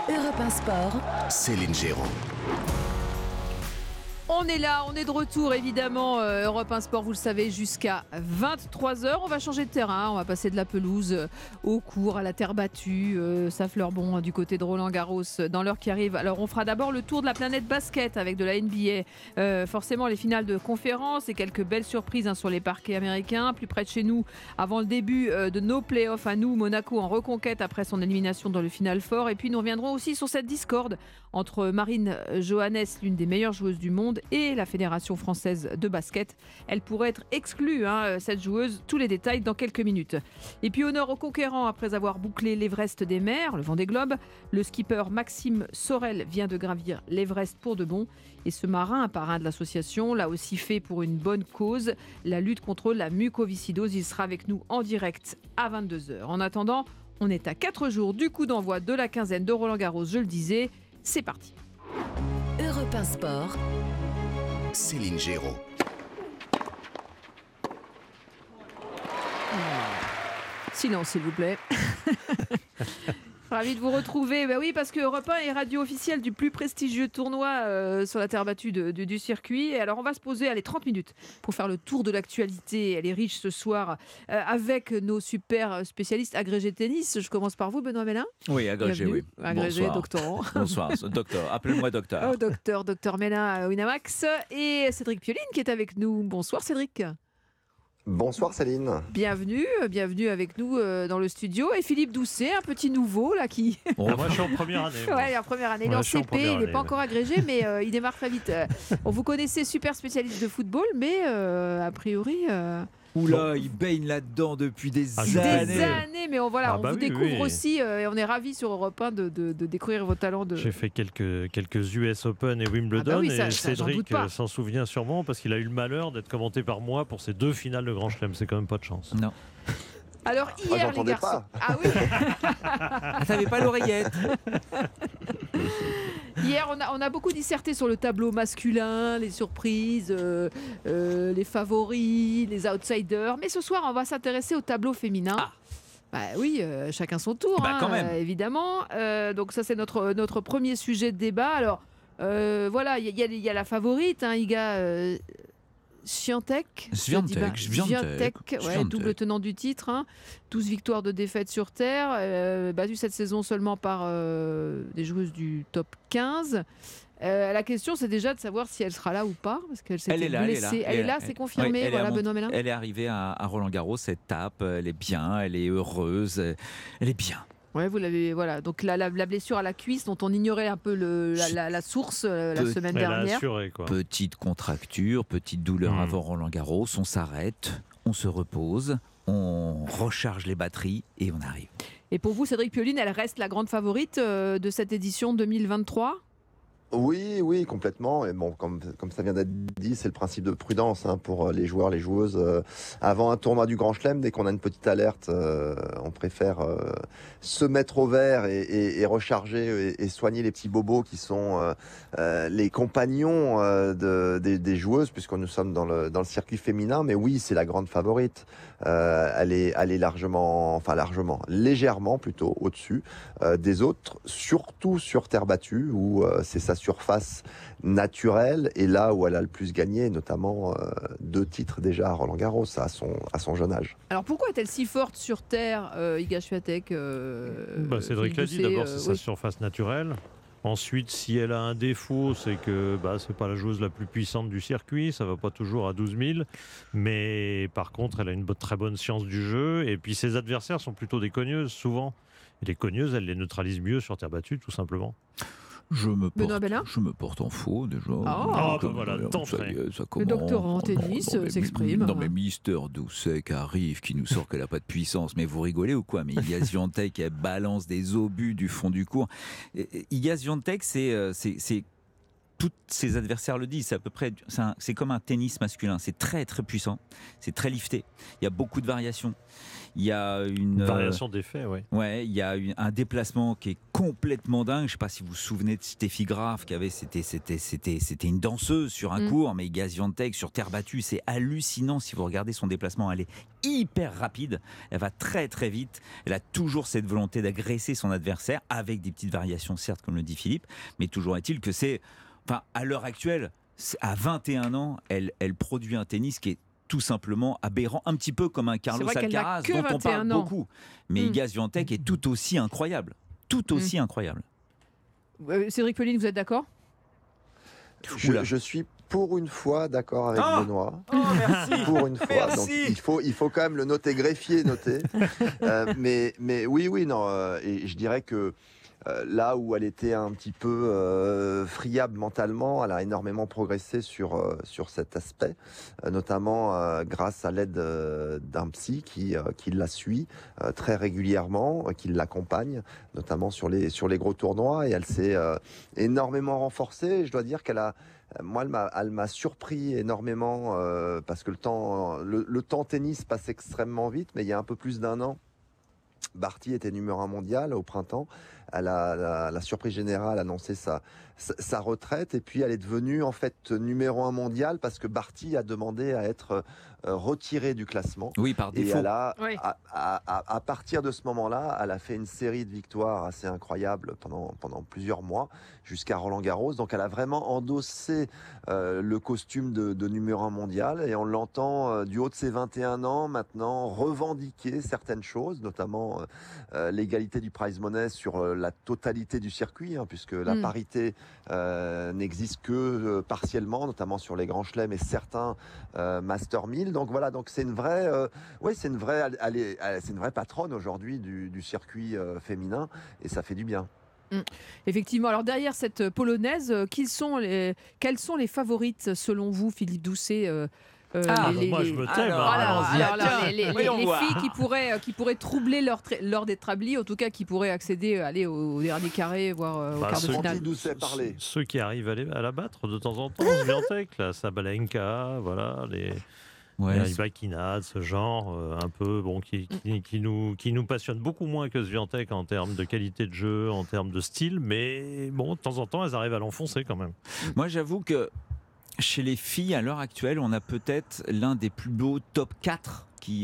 Europe 1 Sport, Céline Géraud. On est là, on est de retour évidemment, Europe 1 Sport, vous le savez, jusqu'à 23h. On va changer de terrain, on va passer de la pelouse au court, à la terre battue. Ça fleure bon du côté de Roland-Garros dans l'heure qui arrive. Alors on fera d'abord le tour de la planète basket avec de la NBA. Forcément les finales de conférence et quelques belles surprises sur les parquets américains. Plus près de chez nous, avant le début de nos playoffs à nous, Monaco en reconquête après son élimination dans le Final Four. Et puis nous reviendrons aussi sur cette discorde entre Marine Johannes, l'une des meilleures joueuses du monde, et la Fédération française de basket. Elle pourrait être exclue, cette joueuse. Tous les détails dans quelques minutes. Et puis honneur aux conquérants après avoir bouclé l'Everest des mers, le Vendée Globe. Le skipper Maxime Sorel vient de gravir l'Everest pour de bon. Et ce marin, un parrain de l'association, l'a aussi fait pour une bonne cause, la lutte contre la mucoviscidose. Il sera avec nous en direct à 22h. En attendant, on est à 4 jours du coup d'envoi de la quinzaine de Roland-Garros, je le disais. C'est parti. Europe 1 Sport, Céline Géraud. Silence, s'il vous plaît. Ravi de vous retrouver. Oui, parce que Europe 1 est radio officielle du plus prestigieux tournoi sur la terre battue du circuit. Et alors, on va se poser 30 minutes pour faire le tour de l'actualité. Elle est riche ce soir avec nos super spécialistes agrégés tennis. Je commence par vous, Benoît Mélin. Oui, agrégé, Bienvenue. oui. Agrégé, Bonsoir. doctorant. Bonsoir, docteur. Appelez-moi docteur. Oh, docteur Mélin Winamax. Et Cédric Pioline qui est avec nous. Bonsoir, Cédric. Bonsoir Céline. Bienvenue avec nous dans le studio. Et Philippe Doucet, un petit nouveau là qui... Moi, je suis en première année. moi. Ouais, en première année, il est Ouais, en je suis en CP, première il n'est année, pas ouais. encore agrégé, mais il démarre très vite. Vous connaissez, super spécialiste de football, mais a priori... Oula, il baigne là-dedans depuis des Ah, je années. Des années, mais on Ah bah vous oui, découvre oui. aussi, et on est ravis sur Europe 1 de découvrir vos talents. J'ai fait quelques US Open et Wimbledon, Ah bah oui, ça, et j'en doute Cédric pas. s'en souvient sûrement parce qu'il a eu le malheur d'être commenté par moi pour ces 2 finales de Grand Chelem. C'est quand même pas de chance. Non. Alors hier, les j'entendais garçons... pas. Ah oui. Ah, t'avais pas l'oreillette. Hier, on a beaucoup disserté sur le tableau masculin, les surprises, les favoris, les outsiders. Mais ce soir, on va s'intéresser au tableau féminin. Ah. Bah oui, chacun son tour, Quand même. évidemment. Donc ça, c'est notre premier sujet de débat. Alors, voilà, il y a la favorite, Iga Swiatek. Swiatek, Ouais, double tenant du titre. 12 victoires de défaite sur terre, battue cette saison seulement par des joueuses du top 15. La question, c'est déjà de savoir si elle sera là ou pas, parce qu'elle s'était blessée. Elle est là, c'est confirmé. Oui, elle est Voilà, à Benoît Mélin. Elle est arrivée à Roland-Garros, elle tape, elle est bien, elle est heureuse, elle est bien. Ouais, vous l'avez. Voilà. Donc la blessure à la cuisse, dont on ignorait un peu la source la semaine Elle a dernière. assuré, quoi. Petite contracture, petite douleur avant Roland-Garros, on s'arrête, on se repose, on recharge les batteries et on arrive. Et pour vous, Cédric Pioline, elle reste la grande favorite de cette édition 2023 ? Oui, complètement. Et bon, comme ça vient d'être dit, c'est le principe de prudence pour les joueurs, les joueuses. Avant un tournoi du Grand Chelem, dès qu'on a une petite alerte, on préfère se mettre au vert et recharger et soigner les petits bobos qui sont les compagnons des joueuses, puisque nous sommes dans le circuit féminin. Mais oui, c'est la grande favorite. Elle est légèrement plutôt au-dessus des autres, surtout sur terre battue, où c'est sa surface naturelle et là où elle a le plus gagné, notamment 2 titres déjà à Roland-Garros à son jeune âge. Alors pourquoi est-elle si forte sur terre, Iga Swiatek Cédric l'a dit, Doucet, d'abord c'est sa oui. surface naturelle. Ensuite, si elle a un défaut, c'est que c'est pas la joueuse la plus puissante du circuit, ça va pas toujours à 12 000, mais par contre, elle a une très bonne science du jeu, et puis ses adversaires sont plutôt des cogneuses, souvent. Et les cogneuses, elles les neutralisent mieux sur terre battue, tout simplement. Je me Benoît porte en faux déjà. Voilà, d'entrée. Ça Le commence. doctorant en tennis s'exprime. Non mais Mister Doucet qui arrive, qui nous sort qu'elle n'a pas de puissance. Mais vous rigolez ou quoi? Mais Iga Swiatek, elle balance des obus du fond du court. Iga Swiatek, c'est tous ses adversaires le disent, c'est à peu près, c'est comme un tennis masculin, c'est très très puissant, c'est très lifté, il y a beaucoup de variations. Il y a une variation d'effet, oui. Ouais, il y a un déplacement qui est complètement dingue. Je ne sais pas si vous vous souvenez de Steffi Graf, c'était une danseuse sur un court, mais Iga Swiatek sur terre battue, c'est hallucinant. Si vous regardez son déplacement, elle est hyper rapide, elle va très très vite. Elle a toujours cette volonté d'agresser son adversaire, avec des petites variations, certes, comme le dit Philippe, mais toujours est-il que à l'heure actuelle, à 21 ans, elle produit un tennis qui est tout simplement aberrant, un petit peu comme un Carlos Alcaraz dont on parle beaucoup. Mais Iga Swiatek est tout aussi incroyable. Tout aussi incroyable. Cédric Peline, vous êtes d'accord ? Je suis pour une fois d'accord avec Benoît. Merci. Pour une fois. Merci. Donc il faut quand même le noter, greffier noter. Mais oui, non. Et je dirais que là où elle était un petit peu friable mentalement, elle a énormément progressé sur cet aspect, notamment grâce à l'aide d'un psy qui la suit très régulièrement, qui l'accompagne, notamment sur les gros tournois. Et elle s'est énormément renforcée. Je dois dire elle m'a surpris énormément parce que le temps tennis passe extrêmement vite, mais il y a un peu plus d'un an, Barty était numéro 1 mondial au printemps. La surprise générale annonçait sa retraite, et puis elle est devenue en fait numéro 1 mondial parce que Barty a demandé à être retirée du classement. Oui, par défaut. Et elle à partir de ce moment-là, elle a fait une série de victoires assez incroyables pendant plusieurs mois jusqu'à Roland-Garros. Donc elle a vraiment endossé le costume de numéro 1 mondial, et on l'entend du haut de ses 21 ans maintenant revendiquer certaines choses, notamment l'égalité du prize money sur la totalité du circuit, puisque la parité n'existe que partiellement, notamment sur les grands chelems et certains Master 1000. Donc voilà, c'est une vraie, c'est une vraie patronne aujourd'hui du circuit féminin, et ça fait du bien. Effectivement. Alors derrière cette polonaise, quelles sont les favorites selon vous, Philippe Doucet? Moi je me tais. Les filles qui pourraient troubler leur d'établi, en tout cas qui pourraient aller au dernier carré, voire au quart de finale. Ceux qui arrivent à la battre de temps en temps, Swiatek, la Sabalenka, voilà, les Rybakina, ce genre, un peu, qui nous passionne beaucoup moins que Swiatek en termes de qualité de jeu, en termes de style, mais bon, de temps en temps, elles arrivent à l'enfoncer quand même. Moi, j'avoue que chez les filles, à l'heure actuelle, on a peut-être l'un des plus beaux top 4 qui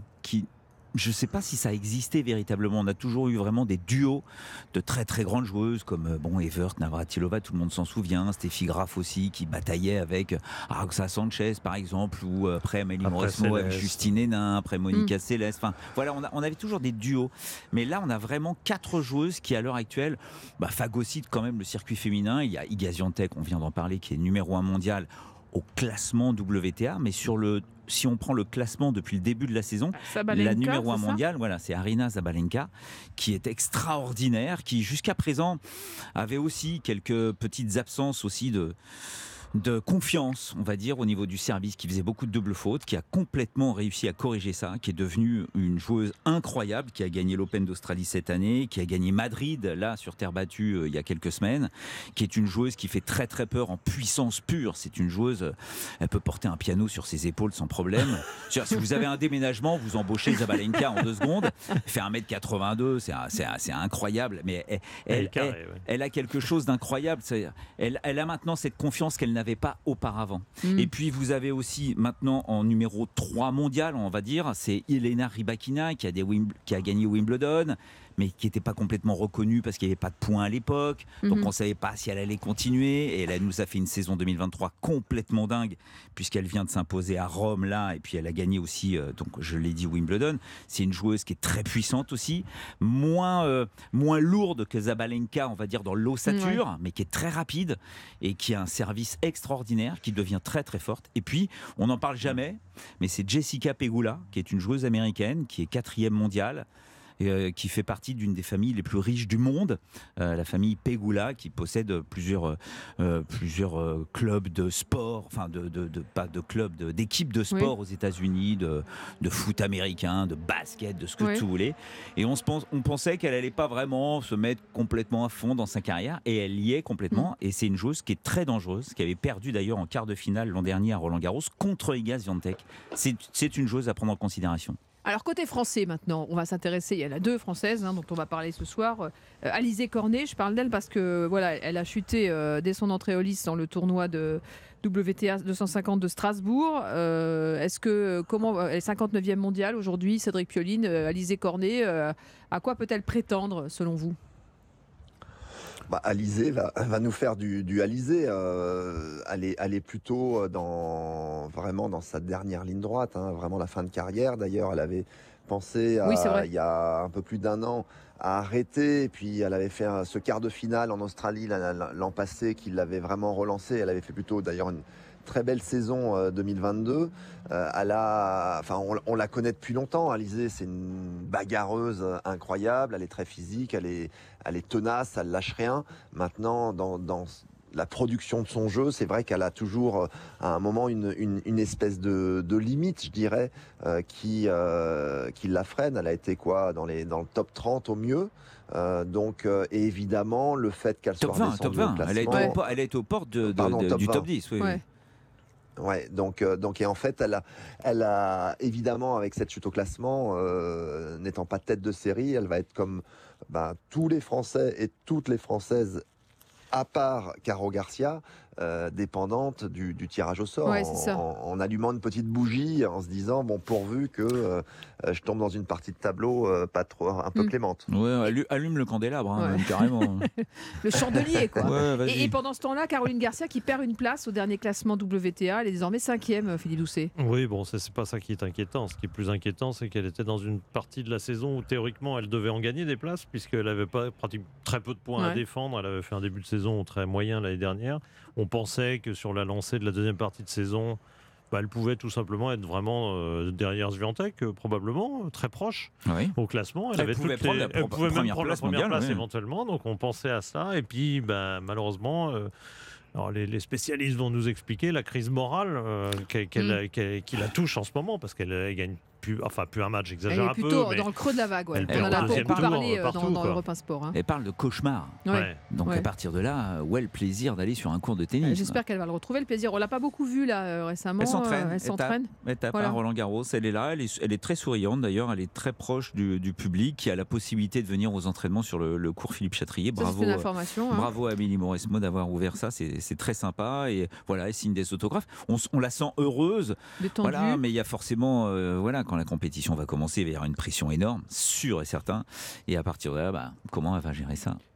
je ne sais pas si ça existait véritablement. On a toujours eu vraiment des duos de très très grandes joueuses comme Evert, Navratilova, tout le monde s'en souvient. Steffi Graf aussi, qui bataillait avec Roxa Sanchez par exemple, ou après Amélie Mauresmo avec Justine Hénin, après Monica Seles. Enfin, voilà, on avait toujours des duos. Mais là, on a vraiment 4 joueuses qui, à l'heure actuelle, phagocytent quand même le circuit féminin. Il y a Iga Swiatek, on vient d'en parler, qui est numéro 1 mondial au classement WTA, mais si on prend le classement depuis le début de la saison, la numéro 1 mondiale, c'est Aryna Sabalenka, qui est extraordinaire, qui jusqu'à présent avait aussi quelques petites absences aussi de confiance, on va dire, au niveau du service, qui faisait beaucoup de doubles fautes, qui a complètement réussi à corriger ça, qui est devenue une joueuse incroyable, qui a gagné l'Open d'Australie cette année, qui a gagné Madrid, là, sur terre battue, il y a quelques semaines, qui est une joueuse qui fait très très peur en puissance pure. C'est une joueuse, elle peut porter un piano sur ses épaules sans problème. Si vous avez un déménagement, vous embauchez Sabalenka en 2 secondes, elle fait 1m82, c'est incroyable, mais elle a quelque chose d'incroyable. Elle a maintenant cette confiance qu'elle n'avait pas auparavant. Et puis vous avez aussi maintenant en numéro 3 mondial, on va dire, c'est Elena Rybakina qui a gagné Wimbledon, mais qui n'était pas complètement reconnue parce qu'il n'y avait pas de points à l'époque, donc on ne savait pas si elle allait continuer, et elle nous a fait une saison 2023 complètement dingue, puisqu'elle vient de s'imposer à Rome là, et puis elle a gagné aussi, donc je l'ai dit, Wimbledon. C'est une joueuse qui est très puissante aussi, moins lourde que Sabalenka, on va dire, dans l'ossature, mais qui est très rapide et qui a un service extraordinaire, qui devient très très forte. Et puis on n'en parle jamais, mais c'est Jessica Pegula, qui est une joueuse américaine, qui est 4e mondiale, qui fait partie d'une des familles les plus riches du monde, la famille Pegula, qui possède plusieurs clubs de sport, enfin pas de clubs, d'équipes de sport aux États-Unis, de foot américain, de basket, de ce que tu voulais. Et on pensait qu'elle n'allait pas vraiment se mettre complètement à fond dans sa carrière, et elle y est complètement. Et c'est une joueuse qui est très dangereuse, qui avait perdu d'ailleurs en quart de finale l'an dernier à Roland-Garros contre Iga Swiatek. C'est une joueuse à prendre en considération. Alors côté français maintenant, on va s'intéresser, il y en a 2 françaises dont on va parler ce soir. Alizé Cornet, je parle d'elle parce que voilà, elle a chuté dès son entrée au lice dans le tournoi de WTA 250 de Strasbourg. Elle est 59e mondiale aujourd'hui, Cédric Pioline. Alizé Cornet, à quoi peut-elle prétendre selon vous ? Alizé va nous faire du Alizé. Elle est plutôt vraiment dans sa dernière ligne droite, vraiment la fin de carrière. D'ailleurs, elle avait pensé il y a un peu plus d'1 an à arrêter. Et puis elle avait fait ce quart de finale en Australie l'an passé qui l'avait vraiment relancé. Elle avait fait plutôt d'ailleurs une très belle saison 2022. On la connaît depuis longtemps. Alizé, c'est une bagarreuse incroyable. Elle est très physique, elle est tenace, elle lâche rien. Maintenant, dans la production de son jeu, c'est vrai qu'elle a toujours à un moment une espèce de limite, je dirais, qui la freine. Elle a été dans le top 30 au mieux. Et évidemment, le fait qu'elle soit redescendue au classement... Elle a été aux portes du top 10. Oui. Ouais, donc et en fait, elle a évidemment, avec cette chute au classement, n'étant pas tête de série, elle va être comme tous les Français et toutes les Françaises, à part Caro Garcia, dépendante du tirage au sort, en allumant une petite bougie, en se disant pourvu que je tombe dans une partie de tableau pas trop un peu clémente. Ouais, allume le candélabre, même, carrément. Le chandelier, quoi. Ouais, et pendant ce temps-là, Caroline Garcia qui perd une place au dernier classement WTA, elle est désormais 5e, Philippe Doucet. Oui, c'est pas ça qui est inquiétant. Ce qui est plus inquiétant, c'est qu'elle était dans une partie de la saison où théoriquement elle devait en gagner des places, puisqu'elle avait pas pratiquement très peu de points à défendre. Elle avait fait un début de saison très moyen l'année dernière. On pensait que sur la lancée de la deuxième partie de saison, elle pouvait tout simplement être vraiment derrière Swiatek, probablement, très proche au classement. Elle pouvait même prendre la première place éventuellement, donc on pensait à ça. Et puis, malheureusement... Alors les spécialistes vont nous expliquer la crise morale qui la touche en ce moment, parce qu'elle gagne plus un match, j'exagère un peu. Elle est plutôt dans le creux de la vague. On en a beaucoup parlé dans Europe 1 Sport. Elle parle de cauchemar. Donc à partir de là, où est le plaisir d'aller sur un cours de tennis? J'espère qu'elle va le retrouver, le plaisir. On l'a pas beaucoup vue là récemment. Elle s'entraîne. Étape à Roland-Garros. Elle est là, elle est très souriante d'ailleurs. Elle est très proche du public, qui a la possibilité de venir aux entraînements sur le cours Philippe Chatrier. Bravo à Amélie Mauresmo d'avoir ouvert ça. C'est très sympa, et voilà, elle signe des autographes. On la sent heureuse, voilà, mais il y a forcément, quand la compétition va commencer, il va y avoir une pression énorme, sûr et certain. Et à partir de là, comment elle va gérer ça?